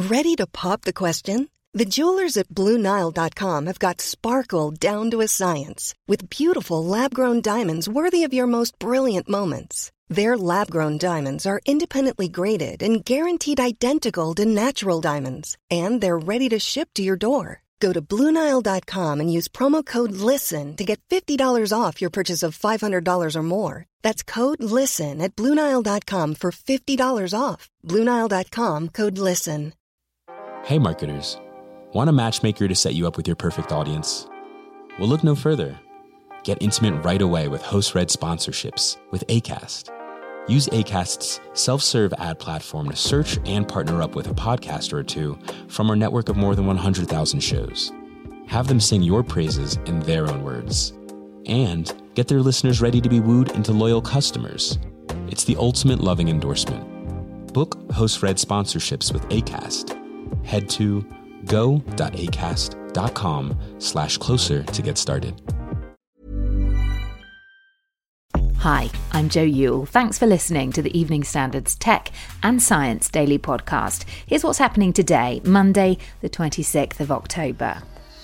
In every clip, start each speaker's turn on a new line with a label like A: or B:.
A: Ready to pop the question? The jewelers at BlueNile.com have got sparkle down to a science with beautiful lab-grown diamonds worthy of your most brilliant moments. Their lab-grown diamonds are independently graded and guaranteed identical to natural diamonds, and they're ready to ship to your door. Go to BlueNile.com and use promo code LISTEN to get $50 off your purchase of $500 or more. That's code LISTEN at BlueNile.com for $50 off. BlueNile.com, code LISTEN.
B: Hey marketers, want a matchmaker to set you up with your perfect audience? Well, look no further. Get intimate right away with host-read sponsorships with Acast. Use Acast's self-serve ad platform to search and partner up with a podcaster or two from our network of more than 100,000 shows. Have them sing your praises in their own words. And get their listeners ready to be wooed into loyal customers. It's the ultimate loving endorsement. Book host-read sponsorships with Acast. Head to go.acast.com/closer to get started.
C: Hi, I'm Jo Yule. Thanks for listening to the Evening Standard's Tech and Science Daily Podcast. Here's what's happening today, Monday, the 26th of October.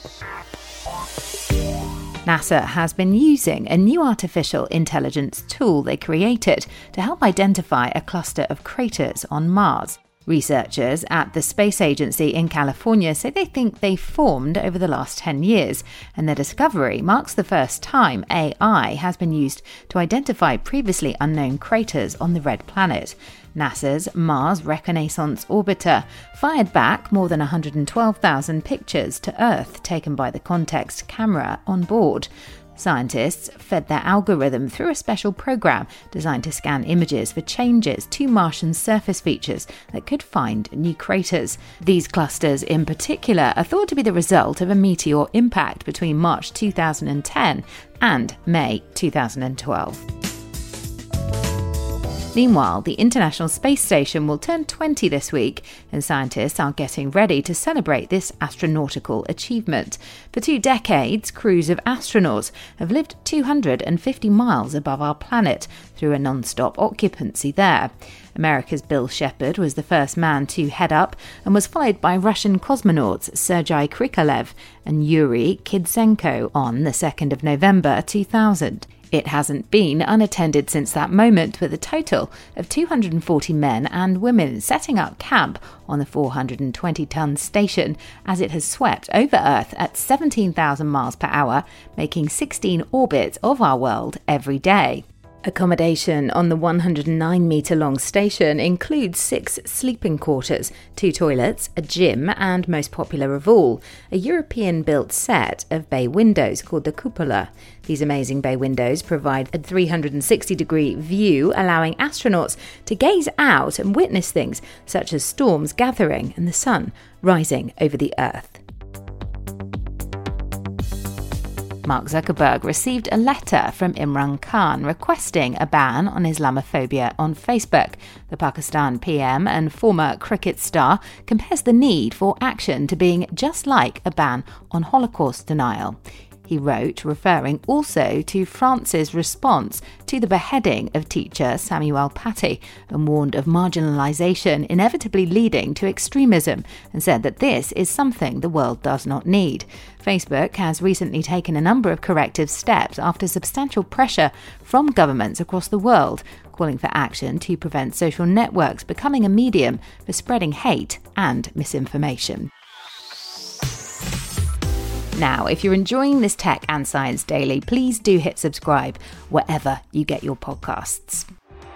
C: NASA has been using a new artificial intelligence tool they created to help identify a cluster of craters on Mars. Researchers at the Space Agency in California say they think they formed over the last 10 years, and their discovery marks the first time AI has been used to identify previously unknown craters on the red planet. NASA's Mars Reconnaissance Orbiter fired back more than 112,000 pictures to Earth taken by the Context camera on board. Scientists fed their algorithm through a special program designed to scan images for changes to Martian surface features that could find new craters. These clusters in particular are thought to be the result of a meteor impact between March 2010 and May 2012. Meanwhile, the International Space Station will turn 20 this week, and scientists are getting ready to celebrate this astronautical achievement. For 2 decades, crews of astronauts have lived 250 miles above our planet through a non-stop occupancy there. America's Bill Shepard was the first man to head up and was followed by Russian cosmonauts Sergei Krikalev and Yuri Kidzenko on the 2nd of November 2000. It hasn't been unattended since that moment, with a total of 240 men and women setting up camp on the 420-ton station as it has swept over Earth at 17,000 miles per hour, making 16 orbits of our world every day. Accommodation on the 109-metre-long station includes 6 sleeping quarters, 2 toilets, a gym, and, most popular of all, a European-built set of bay windows called the cupola. These amazing bay windows provide a 360-degree view, allowing astronauts to gaze out and witness things such as storms gathering and the sun rising over the Earth. Mark Zuckerberg received a letter from Imran Khan requesting a ban on Islamophobia on Facebook. The Pakistan PM and former cricket star compares the need for action to being just like a ban on Holocaust denial. He wrote, referring also to France's response to the beheading of teacher Samuel Paty, and warned of marginalisation inevitably leading to extremism, and said that this is something the world does not need. Facebook has recently taken a number of corrective steps after substantial pressure from governments across the world, calling for action to prevent social networks becoming a medium for spreading hate and misinformation. Now, if you're enjoying this Tech and Science Daily, please do hit subscribe wherever you get your podcasts.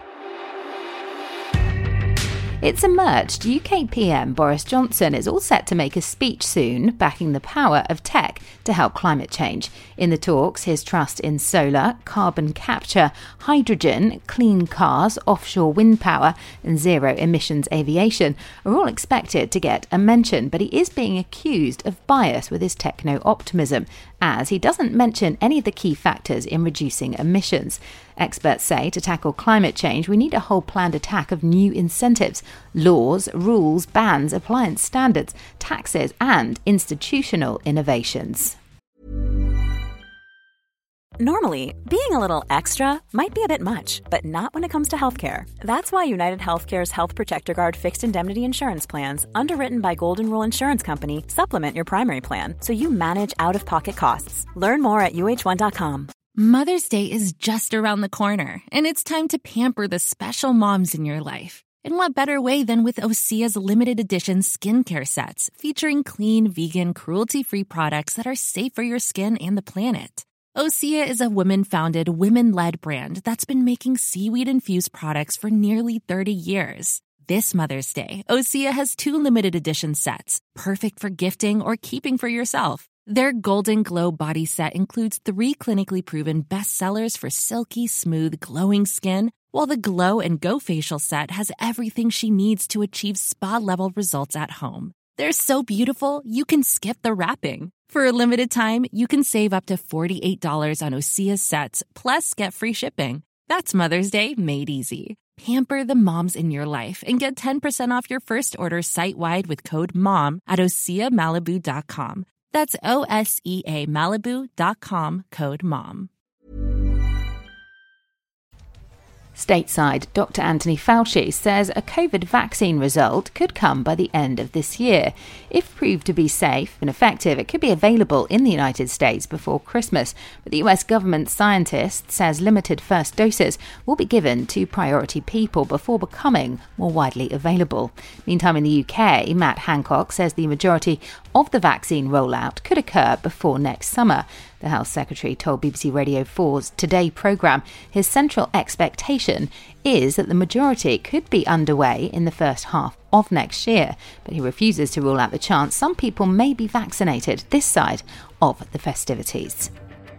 C: It's emerged UK PM Boris Johnson is all set to make a speech soon backing the power of tech to help climate change. In the talks, his trust in solar, carbon capture, hydrogen, clean cars, offshore wind power and zero emissions aviation are all expected to get a mention, but he is being accused of bias with his techno-optimism, as he doesn't mention any of the key factors in reducing emissions. Experts say to tackle climate change, we need a whole planned attack of new incentives, laws, rules, bans, appliance standards, taxes, and institutional innovations.
D: Normally, being a little extra might be a bit much, but not when it comes to healthcare. That's why United Healthcare's Health Protector Guard fixed indemnity insurance plans, underwritten by Golden Rule Insurance Company, supplement your primary plan so you manage out-of-pocket costs. Learn more at uh1.com.
E: Mother's Day is just around the corner, and it's time to pamper the special moms in your life. And what better way than with Osea's limited edition skincare sets, featuring clean, vegan, cruelty-free products that are safe for your skin and the planet. Osea is a women-founded, women-led brand that's been making seaweed-infused products for nearly 30 years. This Mother's Day, Osea has 2 limited edition sets, perfect for gifting or keeping for yourself. Their Golden Glow body set includes 3 clinically proven bestsellers for silky, smooth, glowing skin, while the Glow and Go facial set has everything she needs to achieve spa-level results at home. They're so beautiful, you can skip the wrapping. For a limited time, you can save up to $48 on Osea's sets, plus get free shipping. That's Mother's Day made easy. Pamper the moms in your life and get 10% off your first order site-wide with code MOM at OseaMalibu.com. That's OSEA Malibu.com, code MOM.
C: Stateside, Dr. Anthony Fauci says a COVID vaccine result could come by the end of this year. If proved to be safe and effective, it could be available in the United States before Christmas. But the US government scientist says limited first doses will be given to priority people before becoming more widely available. Meantime, in the UK, Matt Hancock says the majority of the vaccine rollout could occur before next summer. The Health Secretary told BBC Radio 4's Today programme his central expectation is that the majority could be underway in the first half of next year, but he refuses to rule out the chance some people may be vaccinated this side of the festivities.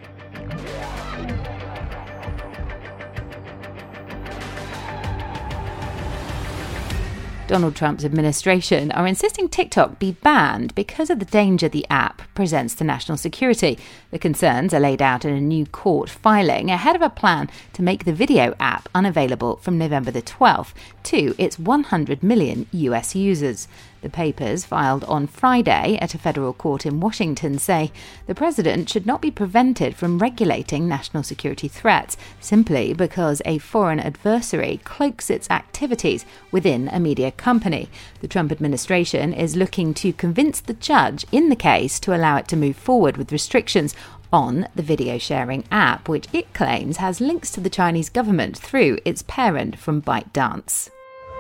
C: Donald Trump's administration are insisting TikTok be banned because of the danger the app presents to national security. The concerns are laid out in a new court filing ahead of a plan to make the video app unavailable from November the 12th to its 100 million US users. The papers, filed on Friday at a federal court in Washington, say the president should not be prevented from regulating national security threats simply because a foreign adversary cloaks its activities within a media company. The Trump administration is looking to convince the judge in the case to allow it to move forward with restrictions on the video sharing app, which it claims has links to the Chinese government through its parent from ByteDance.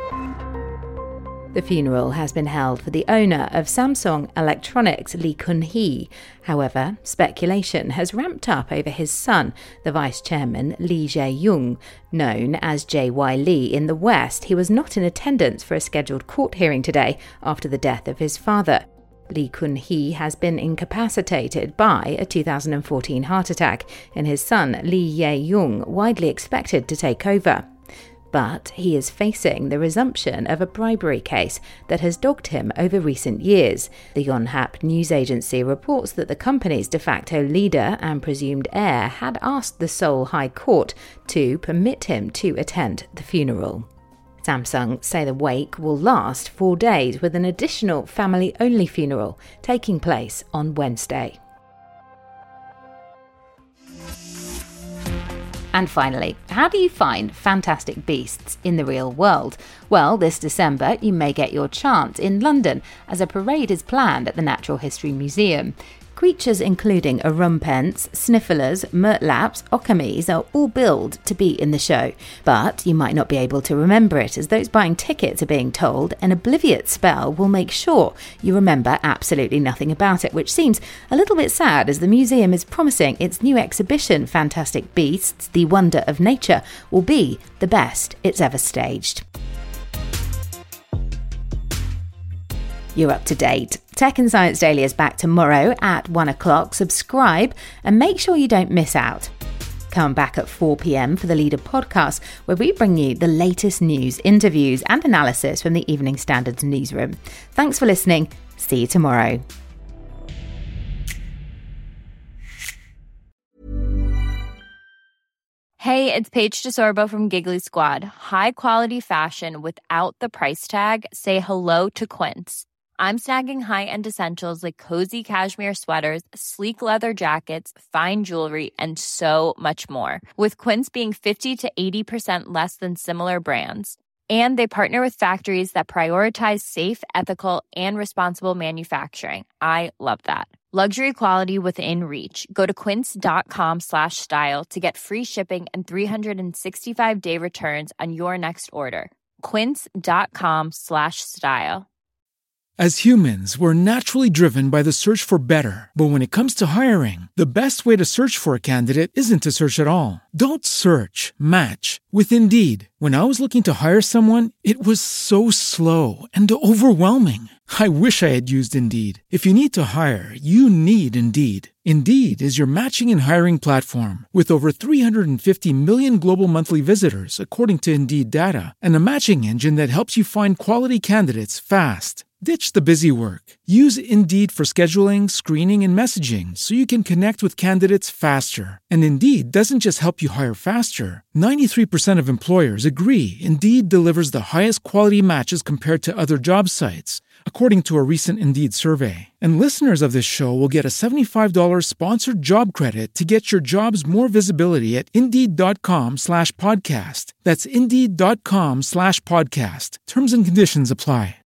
C: The funeral has been held for the owner of Samsung Electronics, Lee Kun-hee. However, speculation has ramped up over his son, the vice chairman Lee Jae-young. Known as J.Y. Lee in the West, he was not in attendance for a scheduled court hearing today after the death of his father. Lee Kun-hee has been incapacitated by a 2014 heart attack, and his son Lee Ye-young widely expected to take over. But he is facing the resumption of a bribery case that has dogged him over recent years. The Yonhap news agency reports that the company's de facto leader and presumed heir had asked the Seoul High Court to permit him to attend the funeral. Samsung say the wake will last 4 days, with an additional family-only funeral taking place on Wednesday. And finally, how do you find fantastic beasts in the real world? Well, this December you may get your chance in London as a parade is planned at the Natural History Museum. Creatures including Orumpents, Snifflers, Murtlaps, Okamis are all billed to be in the show. But you might not be able to remember it, as those buying tickets are being told an obliviate spell will make sure you remember absolutely nothing about it, which seems a little bit sad as the museum is promising its new exhibition, Fantastic Beasts, The Wonder of Nature, will be the best it's ever staged. You're up to date. Tech and Science Daily is back tomorrow at 1 o'clock. Subscribe and make sure you don't miss out. Come back at 4 p.m. for the Leader podcast, where we bring you the latest news, interviews and analysis from the Evening Standard's newsroom. Thanks for listening. See you tomorrow.
F: Hey, it's Paige DeSorbo from Giggly Squad. High quality fashion without the price tag. Say hello to Quince. I'm snagging high-end essentials like cozy cashmere sweaters, sleek leather jackets, fine jewelry, and so much more. With Quince being 50 to 80% less than similar brands. And they partner with factories that prioritize safe, ethical, and responsible manufacturing. I love that. Luxury quality within reach. Go to quince.com/style to get free shipping and 365-day returns on your next order. Quince.com/style.
G: As humans, we're naturally driven by the search for better. But when it comes to hiring, the best way to search for a candidate isn't to search at all. Don't search, match with Indeed. When I was looking to hire someone, it was so slow and overwhelming. I wish I had used Indeed. If you need to hire, you need Indeed. Indeed is your matching and hiring platform with over 350 million global monthly visitors, according to Indeed data, and a matching engine that helps you find quality candidates fast. Ditch the busy work. Use Indeed for scheduling, screening, and messaging so you can connect with candidates faster. And Indeed doesn't just help you hire faster. 93% of employers agree Indeed delivers the highest quality matches compared to other job sites, according to a recent Indeed survey. And listeners of this show will get a $75 sponsored job credit to get your jobs more visibility at Indeed.com/podcast. That's Indeed.com/podcast. Terms and conditions apply.